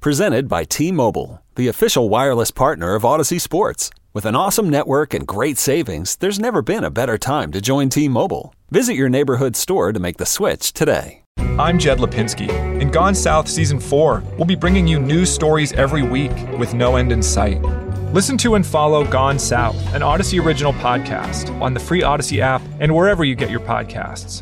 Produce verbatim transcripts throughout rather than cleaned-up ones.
Presented by T-Mobile, the official wireless partner of Odyssey Sports. With an awesome network and great savings, there's never been a better time to join T-Mobile. Visit your neighborhood store to make the switch today. I'm Jed Lipinski. In Gone South Season four, we'll be bringing you news stories every week with no end in sight. Listen to and follow Gone South, an Odyssey original podcast, on the free Odyssey app and wherever you get your podcasts.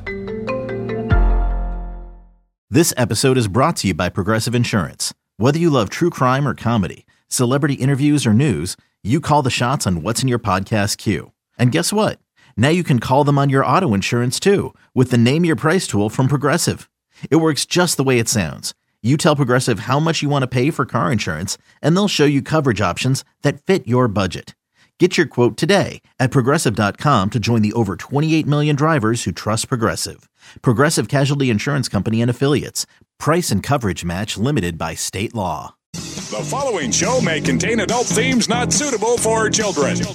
This episode is brought to you by Progressive Insurance. Whether you love true crime or comedy, celebrity interviews or news, you call the shots on what's in your podcast queue. And guess what? Now you can call them on your auto insurance too with the Name Your Price tool from Progressive. It works just the way it sounds. You tell Progressive how much you want to pay for car insurance, and they'll show you coverage options that fit your budget. Get your quote today at Progressive dot com to join the over twenty-eight million drivers who trust Progressive. Progressive Casualty Insurance Company and Affiliates. Price and coverage match limited by state law. The following show may contain adult themes not suitable for children. Shut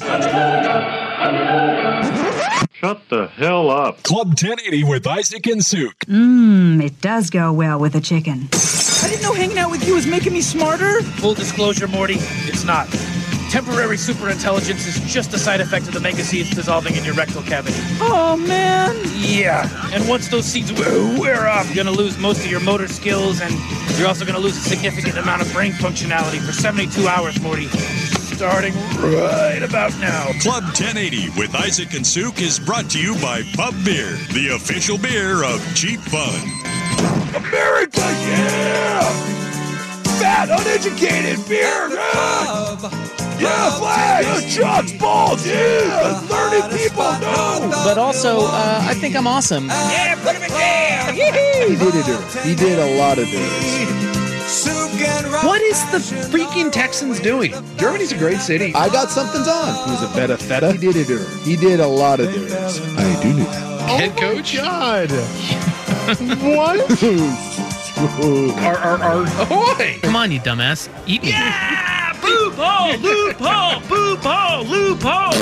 the hell up. Club ten eighty with Isaac and Suk. Mmm, it does go well with a chicken. I didn't know hanging out with you was making me smarter. Full disclosure, Morty, it's not. Temporary superintelligence is just a side effect of the mega seeds dissolving in your rectal cavity. Oh, man. Yeah, and once those seeds wear off, you're going to lose most of your motor skills, and you're also going to lose a significant amount of brain functionality for seventy-two hours, Morty. Starting right about now. Club ten eighty with Isaac and Suk is brought to you by Pub Beer, the official beer of Cheap Fun. America, yeah! Fat, uneducated beer, yeah! Yeah, flags, chucks, balls, yeah! Learned people, no! But also, uh, I think I'm awesome. Yeah, put him in jail! He did it. He did a lot of this. What is the freaking Texans doing? Germany's a great city. I got something's on. Who's a beta feta? He did it. He did a lot of this. I do know that. Head coach? God. What? Ar, ar, ar. Ahoy! Come on, you dumbass. Eat me. Yeah! Loophole! Loophole! Loophole! Loophole!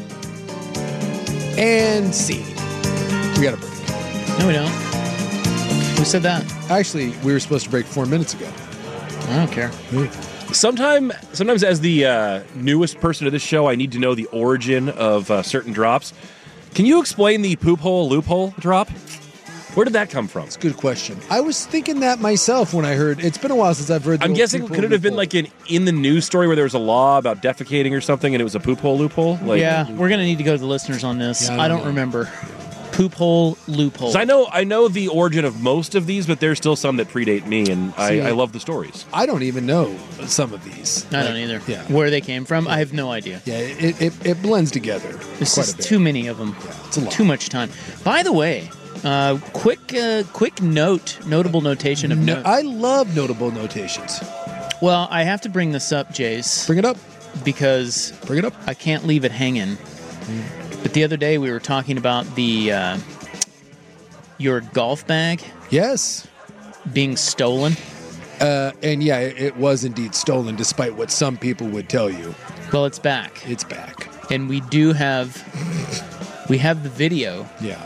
And scene. We got a break. No, we don't. Who said that? Actually, we were supposed to break four minutes ago. I don't care. Sometime, sometimes as the uh, newest person to this show, I need to know the origin of uh, certain drops. Can you explain the poop hole loophole drop? Where did that come from? It's a good question. I was thinking that myself when I heard. It's been a while since I've heard. I'm guessing, could it have been like an in the news story where there was a law about defecating or something, and it was a poop hole loophole? Like, yeah, we're gonna need to go to the listeners on this. Yeah, I don't, I don't know. remember. Poop hole loophole. I know, I know the origin of most of these, but there's still some that predate me, and See, I, I love the stories. I don't even know some of these. I like, don't either. Yeah. Where they came from, I have no idea. Yeah, it it, it blends together. There's quite just a bit. too many of them. Yeah, it's a lot. Too much time. By the way, uh, quick, uh, quick note, notable notation of No, note. I love notable notations. Well, I have to bring this up, Jace. Bring it up. Because Bring it up. I can't leave it hanging. Mm. But the other day we were talking about the uh, your golf bag. Yes. Being stolen. Uh, and yeah, it, it was indeed stolen, despite what some people would tell you. Well, it's back. It's back. And we do have, we have the video. Yeah.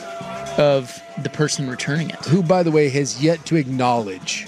Of the person returning it. Who, by the way, has yet to acknowledge.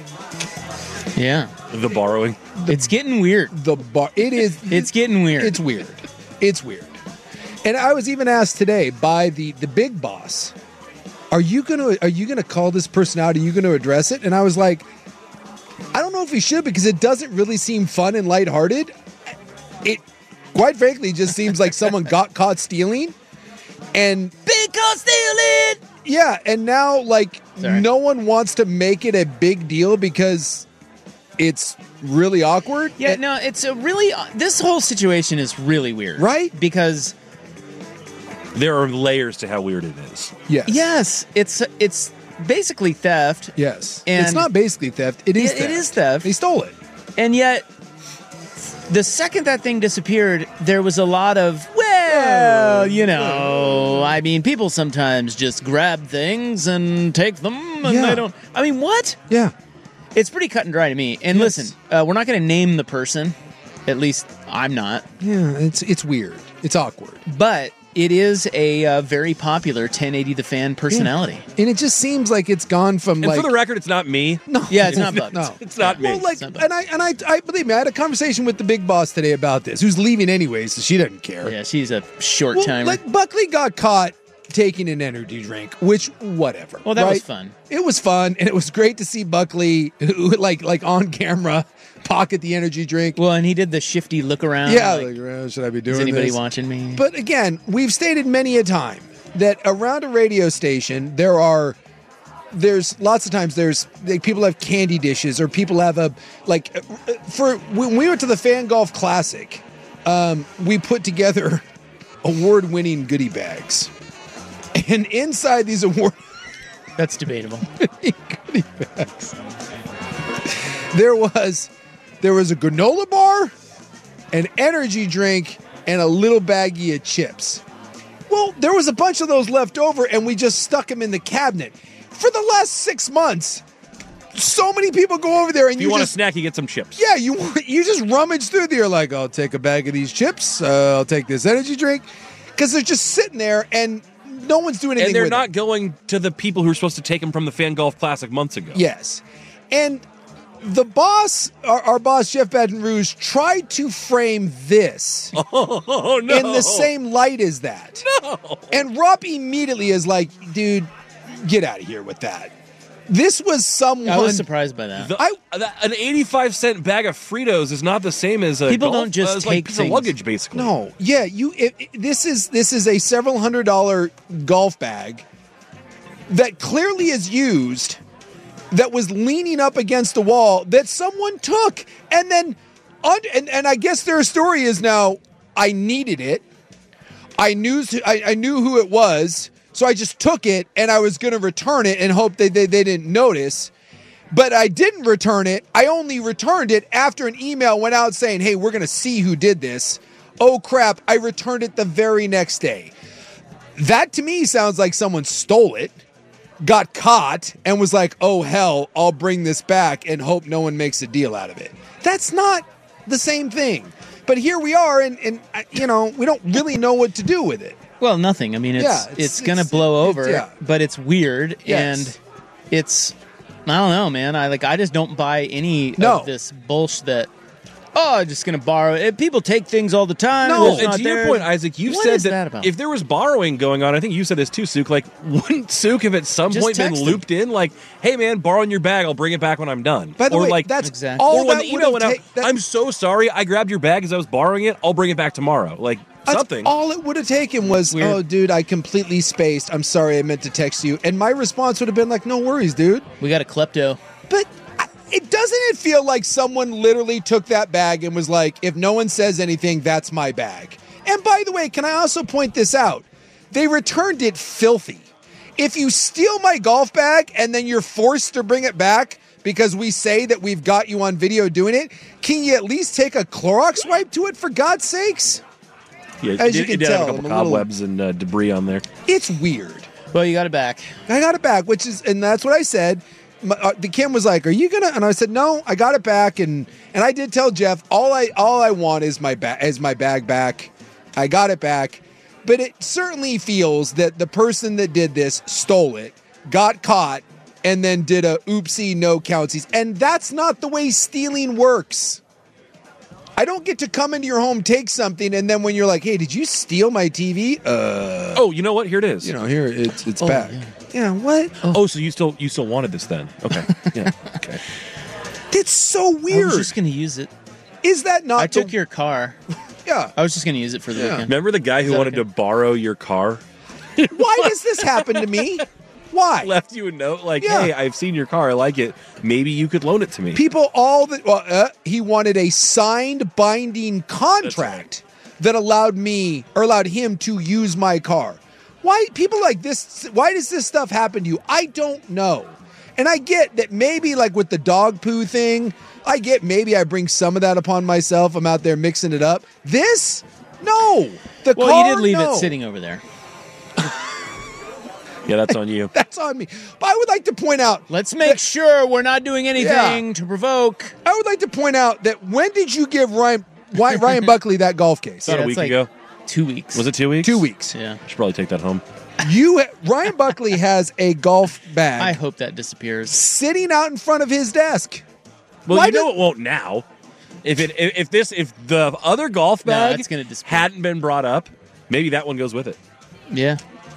Yeah. The borrowing. It's getting weird. The bar. It is. It's getting weird. It's weird. It's weird. And I was even asked today by the, the big boss, are you gonna are you gonna call this person out? Are you gonna address it? And I was like, I don't know if we should, because it doesn't really seem fun and lighthearted. It quite frankly just seems like someone got caught stealing. And big caught stealing. Yeah, and now like Sorry. no one wants to make it a big deal because it's really awkward. Yeah, and, no, it's a really this whole situation is really weird. Right? Because there are layers to how weird it is. Yes. Yes, it's it's basically theft. Yes. And it's not basically theft. It is it, theft. It is theft. They stole it. And yet the second that thing disappeared, there was a lot of, well, you know, I mean, people sometimes just grab things and take them, and Yeah. they don't. I mean, what? Yeah. It's pretty cut and dry to me. And Yes. listen, uh, we're not going to name the person. At least I'm not. Yeah, it's it's weird. It's awkward. But it is a uh, very popular ten eighty The Fan personality. Yeah. And it just seems like it's gone from and like... for the record, it's not me. No. Yeah, it's not Bugs. No. It's not me. Well, like, and I, and I, I, believe me, I had a conversation with the big boss today about this, who's leaving anyway, so she doesn't care. Yeah, she's a short well, timer. Like, Buckley got caught taking an energy drink, which, whatever. Well, that right? was fun. It was fun, and it was great to see Buckley, who, like, like on camera, pocket the energy drink. Well, and he did the shifty look around. Yeah, like, like, well, should I be doing is anybody this? watching me? But again, we've stated many a time that around a radio station, there are, there's lots of times there's, like, people have candy dishes, or people have a, like, for, when we went to the Fan Golf Classic, um, we put together award-winning goodie bags. And inside these award... That's debatable. goodie bags. There was, there was a granola bar, an energy drink, and a little baggie of chips. Well, there was a bunch of those left over, and we just stuck them in the cabinet. For the last six months, so many people go over there, and if you, you want just, a snack, you get some chips. Yeah, you you just rummage through there, like, I'll take a bag of these chips, uh, I'll take this energy drink, because they're just sitting there, and no one's doing anything And they're with not it. going to the people who are supposed to take them from the Fan Golf Classic months ago. Yes. And the boss, our, our boss, Jeff Baton Rouge, tried to frame this oh, no. in the same light as that. No. And Rob immediately is like, dude, get out of here with that. This was someone... I was surprised by that. The, I, that an eighty-five cent bag of Fritos is not the same as a People golf, don't just uh, it's take like a piece things. of luggage, basically. No, yeah, you. It, it- this is this is a several hundred dollar golf bag that clearly is used, that was leaning up against the wall, that someone took, and then, un, and and I guess their story is now, I needed it, I knew I, I knew who it was, so I just took it, and I was going to return it and hope they, they they didn't notice. But I didn't return it. I only returned it after an email went out saying, hey, we're going to see who did this. Oh, crap. I returned it the very next day. That to me sounds like someone stole it, got caught, and was like, oh, hell, I'll bring this back and hope no one makes a deal out of it. That's not the same thing. But here we are, and, and you know, we don't really know what to do with it. Well, nothing. I mean, it's Yeah, it's, it's- going to it's- blow it's- over, yeah. but it's weird, Yes. and it's, I don't know, man. I like I just don't buy any No. of this bullshit that, oh, I'm just going to borrow it. People take things all the time. No. It's Well, and not to your there. point, Isaac, you What said is that, that about? if there was borrowing going on, I think you said this too, Sook, like, wouldn't Sook have at some Just point been text him. looped in? Like, hey, man, borrowing your bag, I'll bring it back when I'm done. By the or way, like, that's Exactly. all or when that the email would went have out, ta- that- I'm so sorry, I grabbed your bag as I was borrowing it, I'll bring it back tomorrow. Like, That's something. all it would have taken was, Weird. oh, dude, I completely spaced. I'm sorry, I meant to text you. And my response would have been like, no worries, dude. We got a klepto. But I- it doesn't it feel like someone literally took that bag and was like, if no one says anything, that's my bag. And by the way, can I also point this out? They returned it filthy. If you steal my golf bag and then you're forced to bring it back because we say that we've got you on video doing it, can you at least take a Clorox wipe to it, for God's sakes? Yeah, as it, you it can did tell, have a couple I'm a little- cobwebs and uh, debris on there. It's weird. Well, you got it back. I got it back, which is, and that's what I said. My, uh, the Kim was like, "Are you gonna?" And I said, "No, I got it back." And and I did tell Jeff, all I all I want is my bag is my bag back. I got it back, but it certainly feels that the person that did this stole it, got caught, and then did a oopsie no countsies. And that's not the way stealing works. I don't get to come into your home, take something, and then when you're like, "Hey, did you steal my T V?" Uh, Oh, you know what? Here it is. you know, here it's it's Oh, back. yeah. Yeah, what? Oh, so you still you still wanted this then? Okay. Yeah. Okay. That's so I weird. was just going to use it. Is that not I the- took your car. Yeah. I was just going to use it for the Yeah. weekend. Remember the guy who that wanted okay? to borrow your car? Why does this happen to me? Why? Left you a note like, Yeah. "Hey, I've seen your car. I like it. Maybe you could loan it to me." People all the well, uh, he wanted a signed binding contract that allowed me or allowed him to use my car. Why people like this? Why does this stuff happen to you? I don't know. And I get that maybe like with the dog poo thing, I get maybe I bring some of that upon myself. I'm out there mixing it up. This, no. The Well, car, you did leave no. it sitting over there. Yeah, that's on you. That's on me. But I would like to point out. Let's make sure we're not doing anything Yeah. to provoke. I would like to point out that when did you give Ryan Ryan Buckley that golf case? About a Yeah, week it's like ago. two weeks. Was it two weeks? Two weeks. Yeah. Should probably take that home. You, Ryan Buckley has a golf bag. I hope that disappears. Sitting out in front of his desk. Well, Why you know did- it won't now. If it if, if this if the other golf No, bag it's gonna disappear. hadn't been brought up, maybe that one goes with it. Yeah.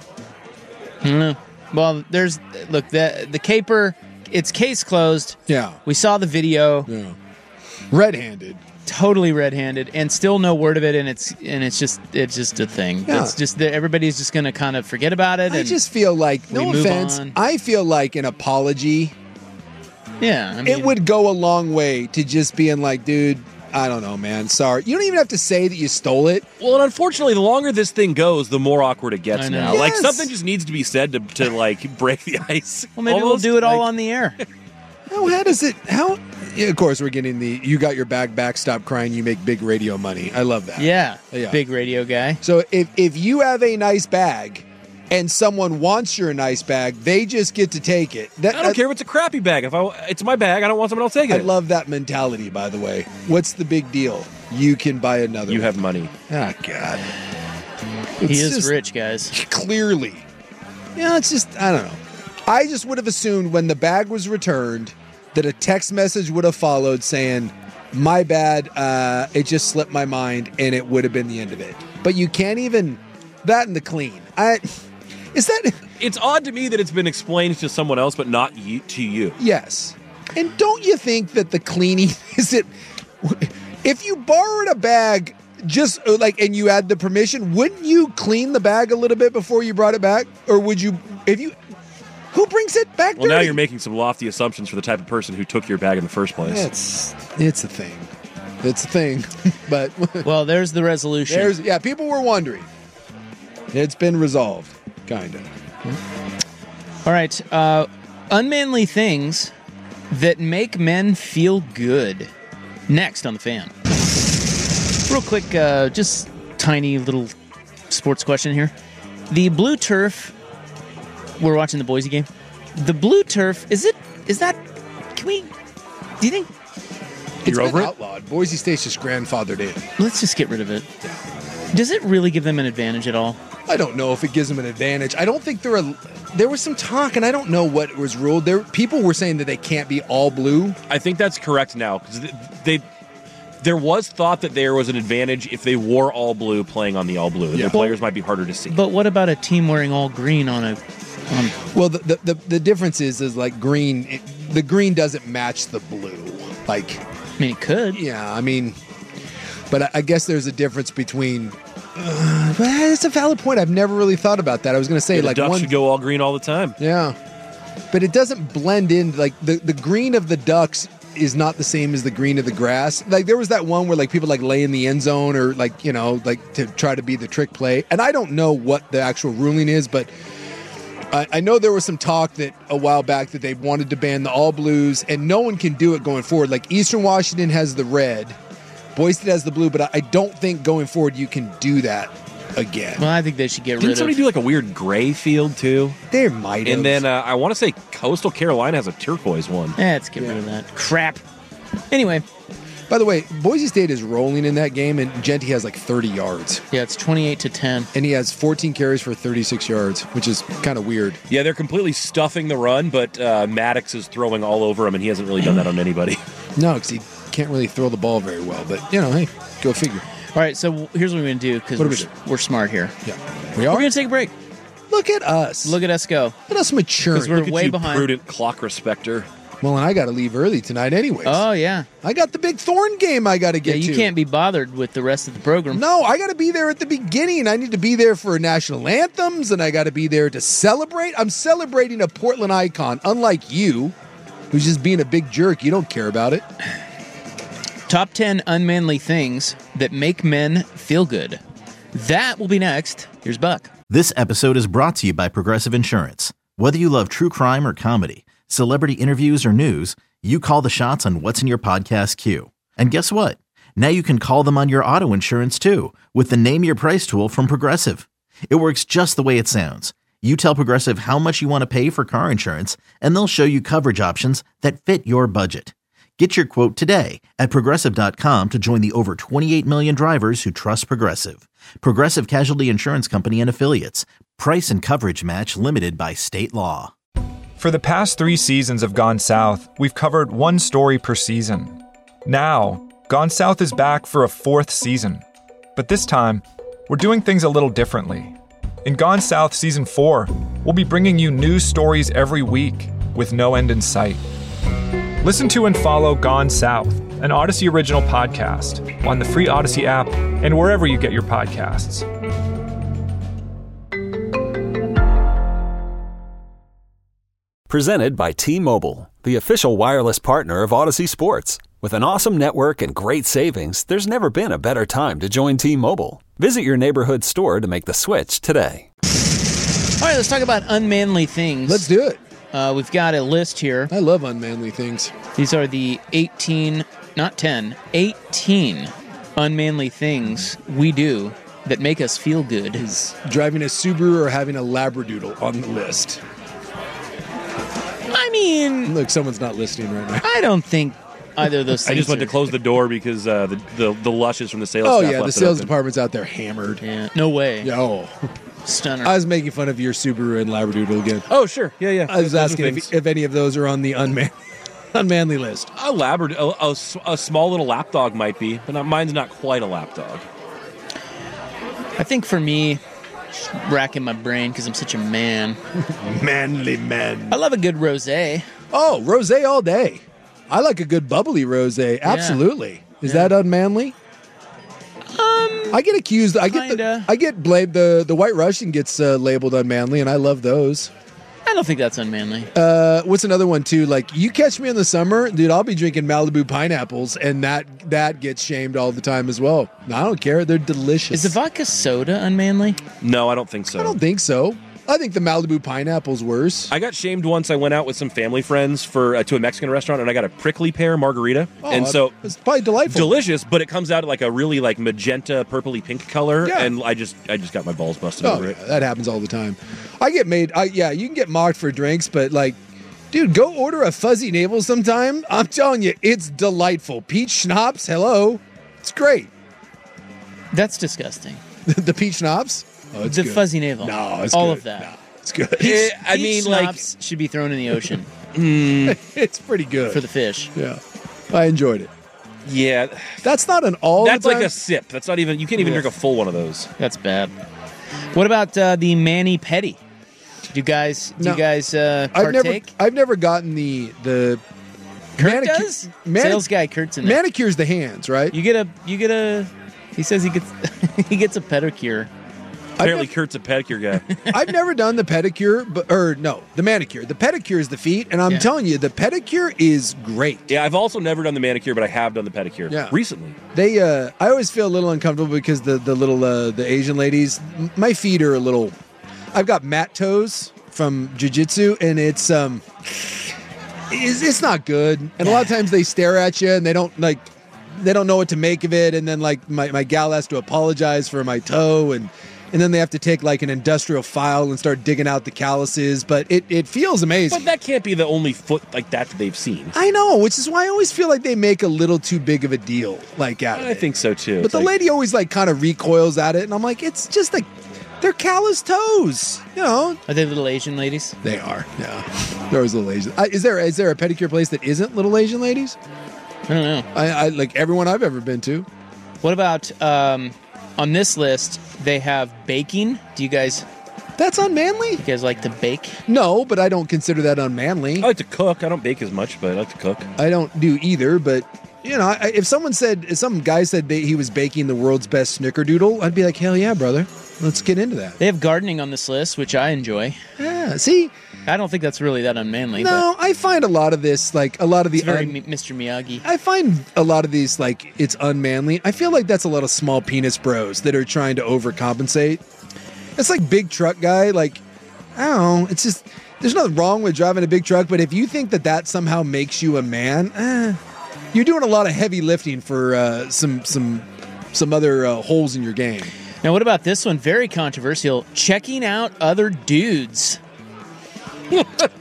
I don't know. Well, there's look the the caper. It's case closed. Yeah. We saw the video. Yeah. Red-handed. Totally red-handed, and still no word of it. And it's and it's just it's just a thing. Yeah. It's just that everybody's just going to kind of forget about it. I and just feel like, we no move offense, on. I feel like an apology, yeah, I mean, it would go a long way to just being like, dude, I don't know, man. Sorry. You don't even have to say that you stole it. Well, and unfortunately, the longer this thing goes, the more awkward it gets I know. now. Like Yes. something just needs to be said to, to like break the ice. Well, maybe Almost, we'll do it all like- on the air. How, how does it, how, yeah, of course, we're getting the, you got your bag back, stop crying, you make big radio money. I love that. Yeah, Yeah. big radio guy. So if, if you have a nice bag and someone wants your nice bag, they just get to take it. That, I don't care if it's a crappy bag. If I, it's my bag, I don't want someone else taking I it. love that mentality, by the way. What's the big deal? You can buy another You one. have money. Ah, God. He It's is just- rich, guys. Clearly. Yeah, it's just, I don't know. I just would have assumed when the bag was returned that a text message would have followed saying, my bad, uh, it just slipped my mind, and it would have been the end of it. But you can't even, that and the clean. I, is that, It's odd to me that it's been explained to someone else, but not you, to you. yes. And don't you think that the cleaning, is it, if you borrowed a bag just uh, like, and you had the permission, wouldn't you clean the bag a little bit before you brought it back? Or would you, if you, who brings it back Well, now dirty? you're making some lofty assumptions for the type of person who took your bag in the first place. It's, it's a thing. It's a thing. But Well, there's the resolution. there's, yeah, people were wondering. It's been resolved, kind of. All right. Uh, unmanly things that make men feel good. Next on The Fan. Real quick, uh, just tiny little sports question here. The blue turf, we're watching the Boise game. The blue turf, is it, is that, can we, do you think, It's You're been over it? outlawed. Boise State's just grandfathered in. let's just get rid of it. Does it really give them an advantage at all? I don't know if it gives them an advantage. I don't think there are. There was some talk, and I don't know what was ruled. There, people were saying that they can't be all blue. I think that's correct now because they, they there was thought that there was an advantage if they wore all blue playing on the all blue. Yeah. Their players might be harder to see. But what about a team wearing all green on a, on, Well, the the, the, the difference is is like green. It, the green doesn't match the blue. Like, I mean, it could. yeah, I mean, but I, I guess there's a difference between. Uh, but it's a valid point. I've never really thought about that. I was going to say Yeah, the like Ducks one. should go all green all the time. Yeah, but it doesn't blend in. Like the, the green of the Ducks is not the same as the green of the grass. Like there was that one where like people like lay in the end zone or like, you know, like to try to be the trick play. And I don't know what the actual ruling is, but I, I know there was some talk that a while back that they wanted to ban the all blues, and no one can do it going forward. Like Eastern Washington has the red, Boise State has the blue, but I, I don't think going forward you can do that again. Well, I think they should get Didn't rid somebody of. do like a weird gray field too? There might have. And then uh, I want to say Coastal Carolina has a turquoise one. Eh, let's get rid of that crap. Anyway, By the way, Boise State is rolling in that game, and Genty has like thirty yards. yeah, it's twenty-eight to ten. And he has fourteen carries for thirty-six yards, which is kind of weird. Yeah, they're completely stuffing the run, but uh, Maddox is throwing all over him, and he hasn't really done that on anybody. No, because he can't really throw the ball very well. But, you know, hey, go figure. All right, so here's what we're going to do because What we're, do we we're smart here. Yeah. We We're are? going to take a break. Look at us. Look at us go. Look at us maturing. Because we're Look at way you, behind. prudent clock respecter. Well, and I got to leave early tonight anyways. Oh, yeah. I got the big Thorn game I got to Yeah, get you to. can't be bothered with the rest of the program. No, I got to be there at the beginning. I need to be there for national anthems, and I got to be there to celebrate. I'm celebrating a Portland icon, unlike you, who's just being a big jerk. You don't care about it. Top ten unmanly things that make men feel good. That will be next. Here's Buck. This episode is brought to you by Progressive Insurance. Whether you love true crime or comedy, celebrity interviews or news, you call the shots on what's in your podcast queue. And guess what? Now you can call them on your auto insurance too with the Name Your Price tool from Progressive. It works just the way it sounds. You tell Progressive how much you want to pay for car insurance, and they'll show you coverage options that fit your budget. Get your quote today at Progressive dot com to join the over twenty-eight million drivers who trust Progressive. Progressive Casualty Insurance Company and Affiliates. Price and coverage match limited by state law. For the past three seasons of Gone South, we've covered one story per season. Now, Gone South is back for a fourth season. But this time, we're doing things a little differently. In Gone South Season four, we'll be bringing you new stories every week with no end in sight. Listen to and follow Gone South, an Odyssey original podcast, on the free Odyssey app and wherever you get your podcasts. Presented by T-Mobile, the official wireless partner of Odyssey Sports. With an awesome network and great savings, there's never been a better time to join T-Mobile. Visit your neighborhood store to make the switch today. All right, let's talk about unmanly things. Let's do it. Uh, we've got a list here. I love unmanly things. These are the eighteen, not ten, eighteen unmanly things we do that make us feel good. Is driving a Subaru or having a Labradoodle on the list? I mean... Look, someone's not listening right now. I don't think either of those things I just went are... to close the door because uh, the, the the lushes from the sales Oh, staff yeah, the left it sales open. department's out there hammered. Yeah, no way. Oh. Stunner. I was making fun of your Subaru and Labradoodle again. Oh, sure. Yeah, yeah. I was Those are asking things. if, if any of those are on the unman- unmanly list. A Labrador, a, a, a small little lapdog might be, but not, mine's not quite a lapdog. I think for me, just racking my brain because I'm such a man. Manly man. I love a good rosé. Oh, rosé all day. I like a good bubbly rosé. Absolutely. Is Yeah. that unmanly? Um, I get accused. I get the, kinda. I get blamed. The the White Russian gets uh, labeled unmanly, and I love those. I don't think that's unmanly. Uh, what's another one too? Like you catch me in the summer, dude. I'll be drinking Malibu pineapples, and that that gets shamed all the time as well. I don't care. They're delicious. Is the vodka soda unmanly? No, I don't think so. I don't think so. I think the Malibu pineapple's worse. I got shamed once. I went out with some family friends for uh, to a Mexican restaurant, and I got a prickly pear margarita, Oh, and so it's probably delightful. delicious. But it comes out like a really like magenta, purpley pink color, Yeah. and I just I just got my balls busted Oh, over yeah, it. that happens all the time. I get made. I, yeah, you can get mocked for drinks, but like, dude, go order a fuzzy navel sometime. I'm telling you, it's delightful. Peach schnapps, hello, it's great. That's disgusting. The peach schnapps, oh, it's the good. fuzzy navel. No, it's all good. of that. No, it's good. Peach, I peach mean, like- schnapps should be thrown in the ocean It's pretty good for the fish. Yeah, I enjoyed it. Yeah, That's not an all. that's the like time. a sip. That's not even. You can't even Ugh. drink a full one of those. That's bad. What about uh, the mani pedi? Do you guys do No. you guys uh, I've never, partake? I've never gotten the the Kurt manicu- does. mani- Sales guy Kurt's in there. manicures the hands, right? You get a you get a. He says he gets he gets a pedicure. Apparently, Kurt's a pedicure guy. I've never done the pedicure, but or no, the manicure. The pedicure is the feet, and I'm Yeah. telling you, the pedicure is great. Yeah, I've also never done the manicure, but I have done the pedicure. Yeah. recently. They, uh, I always feel a little uncomfortable because the the little uh, the Asian ladies, m- my feet are a little. I've got mat toes from jiu-jitsu, and it's um, it's, it's not good. And a lot of times they stare at you, and they don't like, they don't know what to make of it. And then like my my gal has to apologize for my toe, and. And then they have to take like an industrial file and start digging out the calluses, but it, it feels amazing. But that can't be the only foot like that that they've seen. I know, which is why I always feel like they make a little too big of a deal, like out of I it. think so too. But It's the like- lady always like kind of recoils at it, and I'm like, it's just like they're callous toes, you know. Are they little Asian ladies? They are, yeah. They're always little Asian. Uh, is there is there a pedicure place that isn't little Asian ladies? I don't know. I, I like everyone I've ever been to. What about um, on this list? They have baking. Do you guys That's unmanly. you guys like to bake? No, but I don't consider that unmanly. I like to cook. I don't bake as much, but I like to cook. I don't do either, but you know, I, if someone said, if some guy said they, he was baking the world's best snickerdoodle, I'd be like, hell yeah, brother, let's get into that. They have gardening on this list, which I enjoy. Yeah, see, I don't think that's really that unmanly. no, I find a lot of this, like a lot of the, but it's very un- Mi- Mister Miyagi. I find a lot of these like it's unmanly. I feel like that's a lot of small penis bros that are trying to overcompensate. It's like big truck guy, like I don't know. It's just there's nothing wrong with driving a big truck, but if you think that that somehow makes you a man, eh, you're doing a lot of heavy lifting for uh, some some some other uh, holes in your game. Now, what about this one? Very controversial. Checking out other dudes.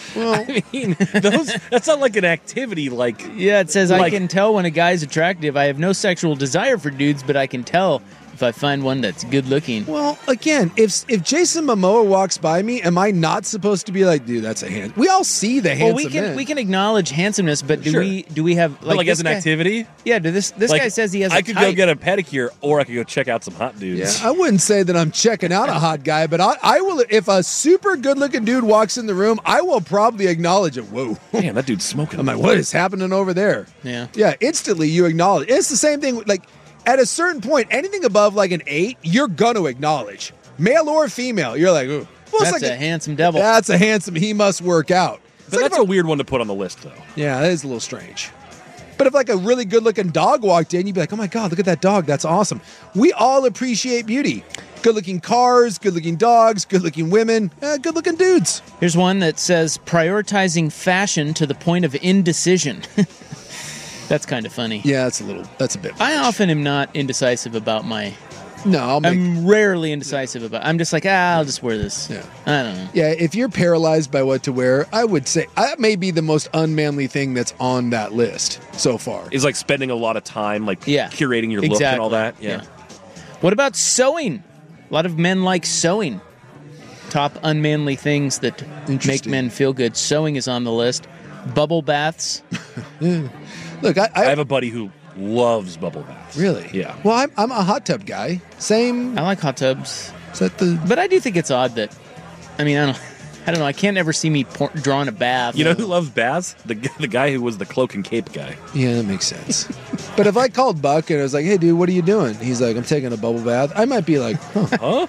Well, I mean, those that's not like an activity. Like, Yeah, it says I Like- can tell when a guy's attractive. I have no sexual desire for dudes, but I can tell if I find one that's good looking. well, again, if if Jason Momoa walks by me, am I not supposed to be like, dude, that's a hand? We all see the handsome Well, we can men. we can acknowledge handsomeness, but do Sure. we do we have like, like, as this an guy- activity. Yeah, do this this Like, guy says he has. I a could go type. get a pedicure, or I could go check out some hot Yeah, dudes. I wouldn't say that I'm checking out a hot guy, but I, I will. If a super good-looking dude walks in the room, I will probably acknowledge it. Whoa, Damn, that dude's smoking. I'm like, what is happening over there? Yeah. Yeah, instantly you acknowledge. It's the same thing. Like at a certain point, anything above like an eight, you're gonna acknowledge, male or female. You're like, ooh, well, it's That's like a handsome devil. That's a handsome. He must work out. It's But like that's if a weird one to put on the list, though. Yeah, that is a little strange. But if like a really good looking dog walked in, you'd be like, oh my God, look at that dog. That's awesome. We all appreciate beauty. Good looking cars, good looking dogs, good looking women, uh, good looking dudes. Here's one that says prioritizing fashion to the point of indecision. That's kind of funny. Yeah, that's a little, that's a bit. I often am not indecisive about my. No, I'll make, I'm rarely indecisive about. I'm just like, ah, I'll just wear this. Yeah. I don't know. yeah, if you're paralyzed by what to wear, I would say that may be the most unmanly thing that's on that list so far. Is like spending a lot of time, like Yeah, curating your look exactly. and all that. Yeah. What about sewing? A lot of men like sewing. Top unmanly things that make Interesting. men feel good. Sewing is on the list. Bubble baths. Look, I, I, I have a buddy who loves bubble baths. really, Yeah. Well, I'm, I'm a hot tub guy. Same. I like hot tubs, Is that the? but I do think it's odd that. I mean, I don't. I don't know. I can't ever see me pour, drawing a bath. You know who loves baths? The g- the guy who was the cloak and cape guy. Yeah, that makes sense. But if I called Buck and I was like, "Hey, dude, what are you doing?" He's like, "I'm taking a bubble bath." I might be like, "Huh."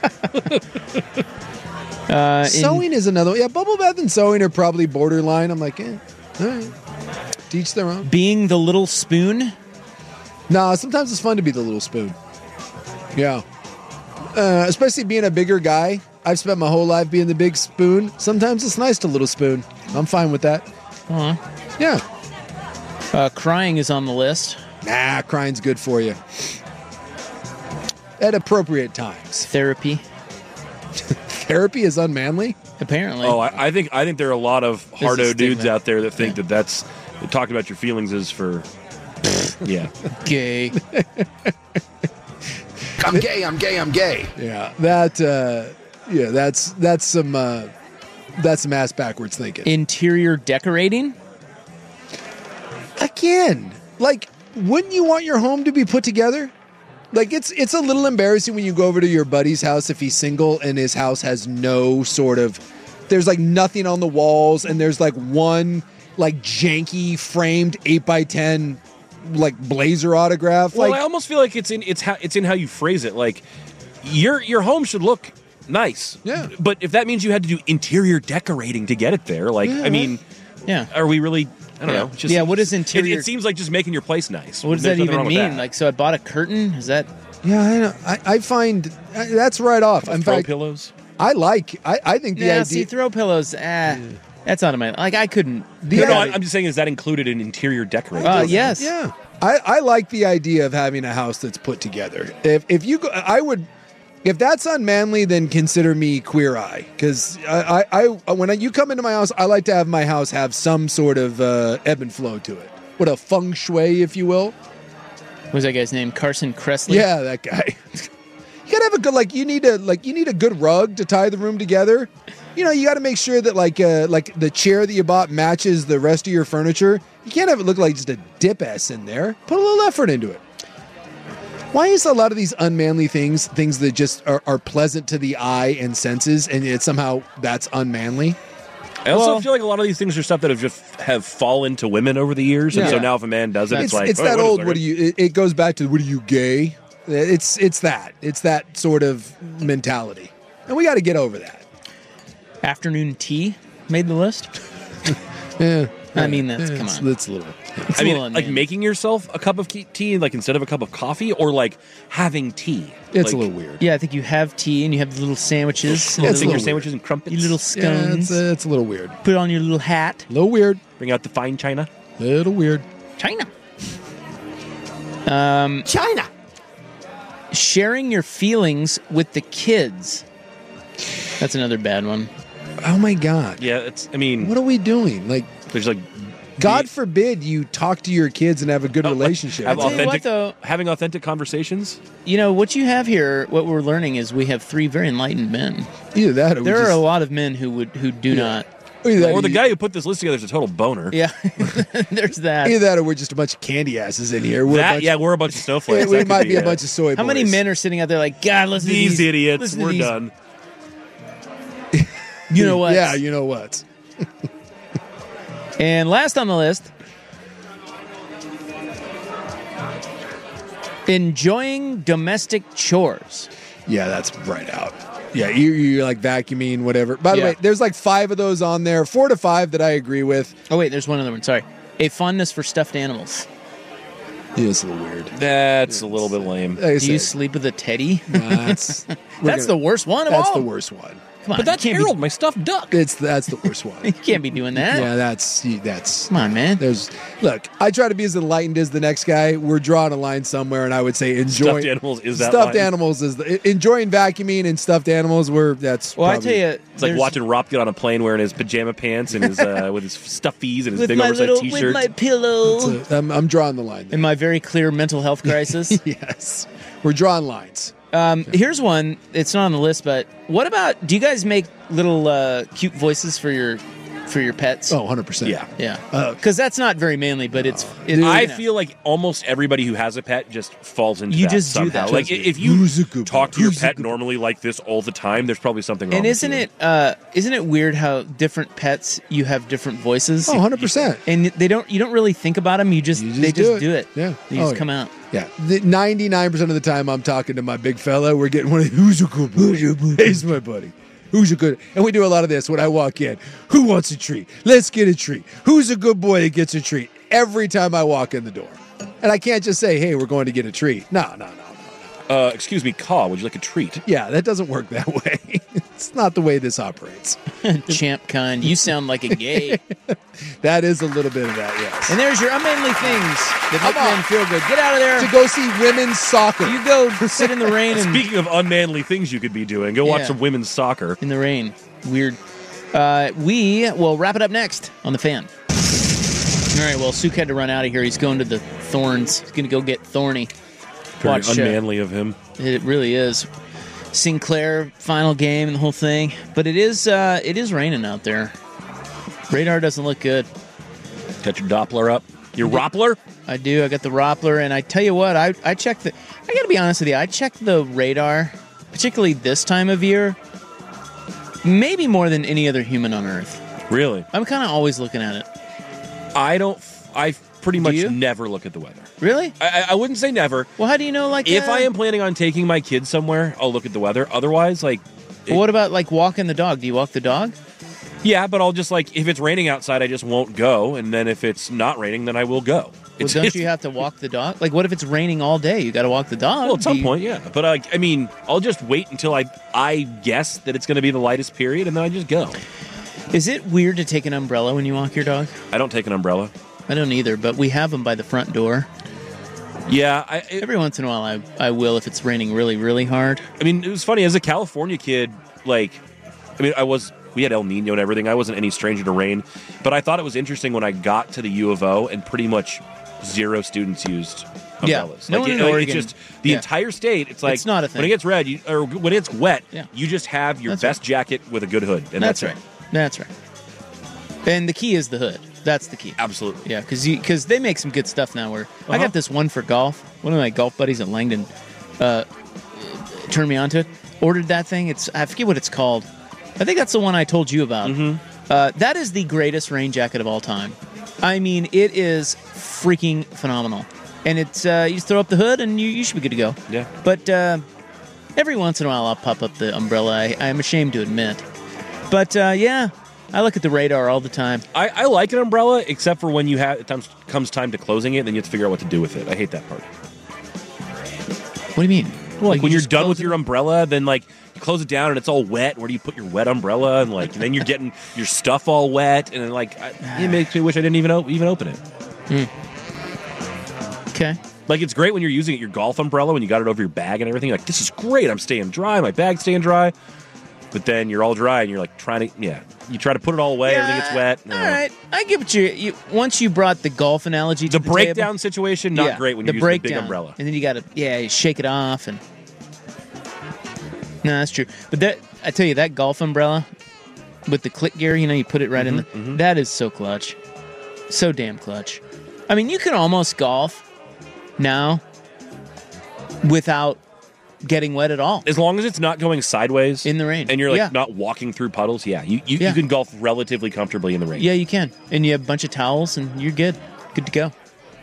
Uh, in- Sewing is another. Yeah, bubble bath and sewing are probably borderline. I'm like, eh, all right. Teach their own. being the little spoon. Nah, sometimes it's fun to be the little spoon. Yeah. Uh, especially being a bigger guy. I've spent my whole life being the big spoon. Sometimes it's nice to little spoon. I'm fine with that. Uh-huh. Yeah. Uh, crying is on the list. Nah, crying's good for you. At appropriate times. Therapy, Therapy is unmanly? apparently. Oh, I, I think I think there are a lot of There's a hardo dudes stigma. out there that think that that's that talking about your feelings is for. Yeah. Gay. I'm gay, I'm gay, I'm gay. Yeah. That, uh, yeah, that's, that's some, uh, that's some ass backwards thinking. Interior decorating. Again, like, wouldn't you want your home to be put together? Like, it's it's a little embarrassing when you go over to your buddy's house if he's single and his house has no sort of, there's like nothing on the walls and there's like one like janky framed eight by ten like blazer autograph. Well, like, I almost feel like it's in it's how it's in how you phrase it. Like your your home should look nice. Yeah. But if that means you had to do interior decorating to get it there, like Yeah, I mean, Yeah. are we really? I don't Yeah. know. It's just, Yeah, what is it- interior- It, seems like just making your place nice. What does There's that nothing even wrong with mean? that. Like, so I bought a curtain. Is that? yeah, I, know. I, I find uh, that's right off. In throw fact, pillows. I like, I, I think the Yeah. idea. See, throw pillows. Ah, that's out of my. Like, I couldn't. the No, no, idea- I- I'm just saying, is that included in interior decorating? Uh, yes. Yeah. I, I like the idea of having a house that's put together. If if you go, I would, if that's unmanly, then consider me queer eye. Because I, I, I when I, you come into my house, I like to have my house have some sort of uh, ebb and flow to it. What a feng shui, if you will. What was that guy's name? Carson Kressley. Yeah, that guy. You gotta have a good like. You need a like. You need a good rug to tie the room together. You know, you got to make sure that like uh, like the chair that you bought matches the rest of your furniture. You can't have it look like just a dip ass in there. Put a little effort into it. Why is a lot of these unmanly things things that just are, are pleasant to the eye and senses, and yet somehow that's unmanly? I also Well- feel like a lot of these things are stuff that have just have fallen to women over the years, and Yeah. so now if a man does it, it's, It's, like it's oh, that wait a old. second. What do you? It, it goes back to what are you gay? It's it's that. It's that sort of mentality, and we got to get over that. Afternoon tea made the list. Yeah, I mean, that's- Yeah, come it's- on. That's a little. It's I a mean, little like unmanly. making yourself a cup of ke- tea, like instead of a cup of coffee, or like having tea. It's Like, a little weird. Yeah, I think you have tea and you have the little sandwiches. Yeah, and it's a little, little sandwiches and crumpets. you little Yeah, scones. it's, uh, it's a little weird. Put on your little hat. A little weird. Bring out the fine china. Little weird. China. Um, China. sharing your feelings with the kids. That's another bad one. Oh my God. Yeah, it's. I mean, what are we doing? Like, there's like, God the, forbid you talk to your kids and have a good oh, relationship. Have authentic, what, though, having authentic conversations. You know what you have here. What we're learning is we have three very enlightened men. Either that, or there just, are a lot of men who would who do yeah. not. That, or the guy who put this list together is a total boner. Yeah, there's that. Either that, or we're just a bunch of candy asses in here. We're that, bunch, yeah, we're a bunch of snowflakes. we we might be, be a yeah. bunch of soy boys. How many men are sitting out there like, God, listen these to these idiots? Listen We're these. done. You know what? Yeah, you know what. And last on the list, enjoying domestic chores. Yeah, that's right out. Yeah, you, you're like vacuuming, whatever. By the yeah. way, there's like five of those on there, four to five that I agree with. Oh, wait, there's one other one. Sorry. A fondness for stuffed animals. Yeah, it's a little weird. That's it's, a little bit lame. Like Do you sleep with a teddy? Nah, that's that's gonna, the worst one of that's all. That's the worst one. Come on, but that's Harold, be, my stuffed duck. It's that's the worst one. You can't be doing that. Yeah, that's that's. Come on, man. There's look. I try to be as enlightened as the next guy. We're drawing a line somewhere, and I would say enjoying stuffed animals is that stuffed line? animals is the, enjoying vacuuming and stuffed animals. Were that's. Well, probably, I tell you, it's like watching Rob get on a plane wearing his pajama pants and his uh, with his stuffies and his with big my oversized little, t-shirt. with my pillow. A, I'm, I'm drawing the line. There. In my very clear mental health crisis. Yes, we're drawing lines. Um, here's one. It's not on the list, but what about? Do you guys make little uh, cute voices for your for your pets? Oh, one hundred percent. Yeah, yeah. Because uh, that's not very manly, but it's. it's I you know. feel like almost everybody who has a pet just falls into you that just somehow. do that. Like if you talk to your pet normally like this all the time, there's probably something wrong. And isn't with it uh, isn't it weird how different pets you have different voices? Oh, one hundred percent. And they don't you don't really think about them. You just, you just they do just it. do it. Yeah, they oh, just yeah. come out. Yeah, ninety-nine percent of the time I'm talking to my big fella, we're getting one of the, who's a good boy? Who's your buddy? He's my buddy. Who's a good? And we do a lot of this when I walk in. Who wants a treat? Let's get a treat. Who's a good boy that gets a treat? Every time I walk in the door. And I can't just say, hey, we're going to get a treat. No, no, no, no. no. Uh, excuse me, Caw, would you like a treat? Yeah, that doesn't work that way. It's not the way this operates. Champ kind, you sound like a gay. That is a little bit of that, yes. And there's your unmanly things that make men feel good. Get out of there. To go see women's soccer. You go sit in the rain. And Speaking of unmanly things you could be doing, go watch Yeah. some women's soccer. In the rain. Weird. Uh, we will wrap it up next on The Fan. All right, well, Suk had to run out of here. He's going to the Thorns. He's going to go get Thorny. Very Watch, unmanly uh, of him. It really is. Sinclair, final game and the whole thing. But it is uh, it is raining out there. Radar doesn't look good. Got your Doppler up? Your Roppler? I do. I got the Roppler, and I tell you what, I I checked the. I got to be honest with you. I checked the radar, particularly this time of year, maybe more than any other human on Earth. Really? I'm kind of always looking at it. I don't. I pretty much you? never look at the weather. Really? I, I wouldn't say never. Well, how do you know? Like, if uh, I am planning on taking my kids somewhere, I'll look at the weather. Otherwise, like, Well, what about like walking the dog? Do you walk the dog? yeah, but I'll just like if it's raining outside, I just won't go, and then if it's not raining, then I will go. Well, It's, don't it's- you have to walk the dog? Like, what if it's raining all day? You got to walk the dog. Well, at some Do you- point, yeah. But uh, I mean, I'll just wait until I I guess that it's going to be the lightest period, and then I just go. Is it weird to take an umbrella when you walk your dog? I don't take an umbrella. I don't either, but we have them by the front door. Yeah, I, it, Every once in a while, I I will if it's raining really, really hard. I mean, it was funny as a California kid. Like, I mean, I was we had El Nino and everything. I wasn't any stranger to rain, but I thought it was interesting when I got to the U of O and pretty much zero students used Yeah, umbrellas. no like, one it- in like, Oregon. It's just the Yeah. entire state. It's like It's not a thing. when it gets red you, or when it's wet. Yeah. You just have your That's best jacket with a good hood, and That's, that's, right. That's right. And the key is the hood. That's the key. it. Absolutely. Yeah, because because they make some good stuff now. Where I Uh-huh. got this one for golf. One of my golf buddies at Langdon uh, turned me onto it. Ordered that thing. It's I forget what it's called. I think that's the one I told you about. Mm-hmm. Uh, that is the greatest rain jacket of all time. I mean, it is freaking phenomenal. And it's uh, you just throw up the hood and you, you should be good to go. Yeah. But uh, every once in a while, I'll pop up the umbrella. I, I'm ashamed to admit. But uh, yeah, I look at the radar all the time. I, I like an umbrella, except for when you have it comes, comes time to closing it, then you have to figure out what to do with it. I hate that part. What do you mean? Well, like, you when you're just done close with it? your umbrella, then like you close it down and it's all wet. Where do you put your wet umbrella? And like then you're getting your stuff all wet, and then like I, it makes me wish I didn't even o- even open it. Okay. Like it's great when you're using it, your golf umbrella when you got it over your bag and everything. You're like this is great. I'm staying dry. My bag's staying dry. but then you're all dry and you're like trying to, yeah, you try to put it all away, Yeah, everything gets wet. No. All right, I get what you, you. Once you brought the golf analogy to The, the, breakdown table, situation, not yeah, great when the you're using the big breakdown. umbrella. and then you got to yeah, you shake it off, and no, that's true. But that I tell you, that golf umbrella with the click gear, you know, you put it right in the. mm-hmm. That is so clutch, so damn clutch. I mean, you can almost golf now without getting wet at all. As long as it's not going sideways in the rain, and you're like yeah. not walking through puddles, yeah, you you, Yeah. you can golf relatively comfortably in the rain. Yeah, you can, and you have a bunch of towels, and you're good, good to go.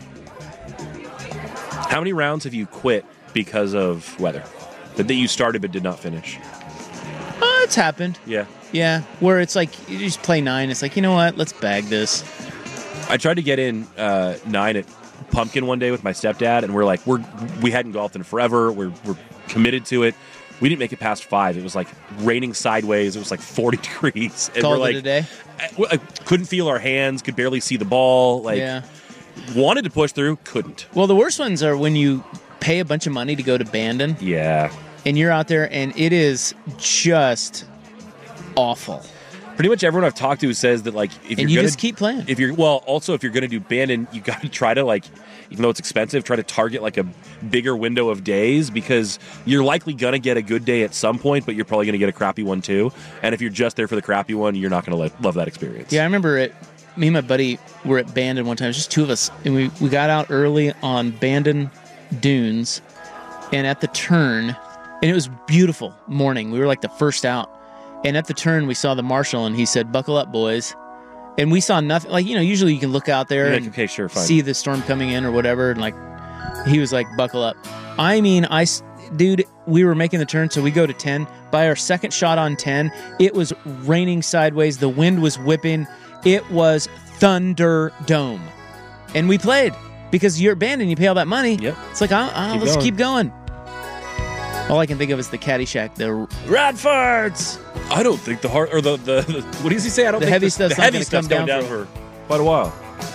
How many rounds have you quit because of weather? That that you started but did not finish? Oh, it's happened. Yeah. Yeah, where it's like you just play nine. It's like, you know what? Let's bag this. I tried to get in uh, nine at Pumpkin one day with my stepdad, and we're like, we're we hadn't golfed in forever. We're we're committed to it. We didn't make it past five. It was like raining sideways. It was like forty degrees. And Called we're like, it a day. I, I couldn't feel our hands. Could barely see the ball. Like, Yeah. wanted to push through, couldn't. Well, the worst ones are when you pay a bunch of money to go to Bandon. Yeah. And you're out there, and it is just awful. Pretty much everyone I've talked to says that, like, if And you're you gonna, just keep playing. If you're well, also if you're going to do Bandon, you got to try to, like, even though it's expensive, try to target like a bigger window of days, because you're likely going to get a good day at some point, but you're probably going to get a crappy one too. And if you're just there for the crappy one, you're not going to love that experience. Yeah, I remember it. Me and my buddy were at Bandon one time. It was just two of us, and we we got out early on Bandon Dunes, and at the turn, and it was beautiful morning. We were like the first out. And at the turn, we saw the marshal, and he said, "Buckle up, boys." And we saw nothing. Like, you know, usually you can look out there You're and like, okay, sure, fine. see the storm coming in or whatever. And like, he was like, "Buckle up." I mean, I, s- dude, we were making the turn, so we go to ten. By our second shot on ten, it was raining sideways. The wind was whipping. It was Thunderdome, and we played because you're abandoned. You pay all that money. Yep. It's like, oh, oh, Keep let's going. keep going. All I can think of is the Caddyshack, the rad farts. I don't think the heart or the, the, the what does he say? I don't The think heavy the, stuff's the not heavy gonna stuff's come coming down down for- for quite a while.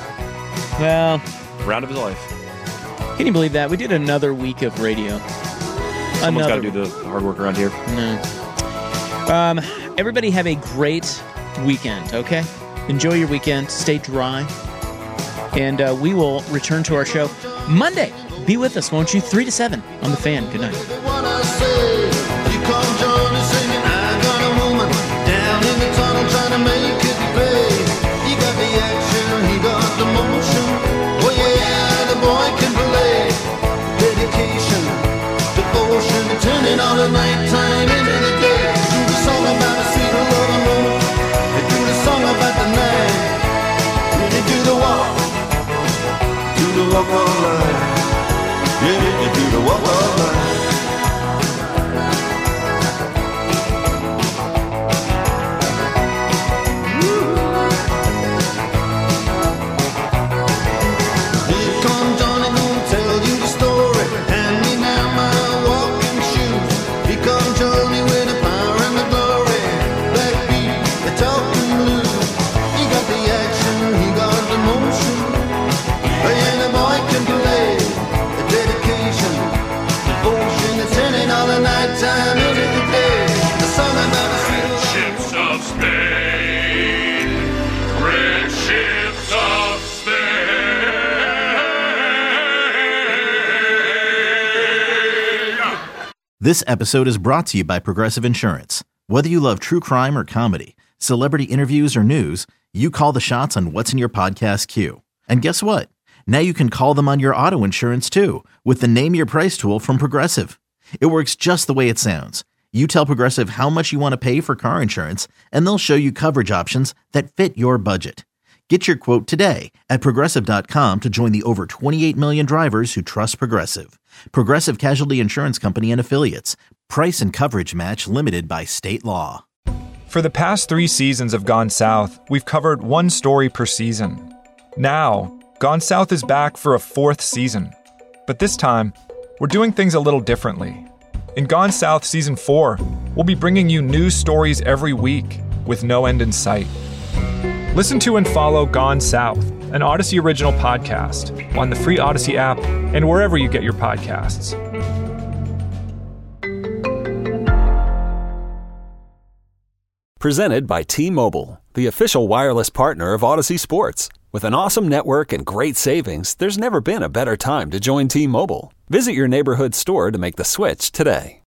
Well, Round of his life. can you believe that? We did another week of radio. Someone's got to Another do the hard work around here. No. Um, everybody have a great weekend, okay? Enjoy your weekend. Stay dry. And uh, we will return to our show Monday. Be with us, won't you? three to seven on The Fan. Good night. Turning all the nighttime into the day. Do the song about a sweet love and love. They do the song about the night. Really do the walk. Do the walk all night. Yeah, you do the walk all night. Here come Johnny, gonna tell you the story. Hand me now my walking shoes. Here come Johnny with the power and the glory. Black beat, the talking blues. He got the action, he got the motion. And the boy can play. The dedication, devotion, the turning all the nighttime into the day. The song about the sweet Ships of Spain, red ships of Spain. This episode is brought to you by Progressive Insurance. Whether you love true crime or comedy, celebrity interviews or news, you call the shots on what's in your podcast queue. And guess what? Now you can call them on your auto insurance too with the Name Your Price tool from Progressive. It works just the way it sounds. You tell Progressive how much you want to pay for car insurance, and they'll show you coverage options that fit your budget. Get your quote today at Progressive dot com to join the over twenty-eight million drivers who trust Progressive. Progressive Casualty Insurance Company and Affiliates. Price and coverage match limited by state law. For the past three seasons of Gone South, we've covered one story per season. Now, Gone South is back for a fourth season. But this time, we're doing things a little differently. In Gone South Season four, we'll be bringing you new stories every week with no end in sight. Listen to and follow Gone South, an Odyssey original podcast, on the free Odyssey app and wherever you get your podcasts. Presented by T-Mobile, the official wireless partner of Odyssey Sports. With an awesome network and great savings, there's never been a better time to join T-Mobile. Visit your neighborhood store to make the switch today.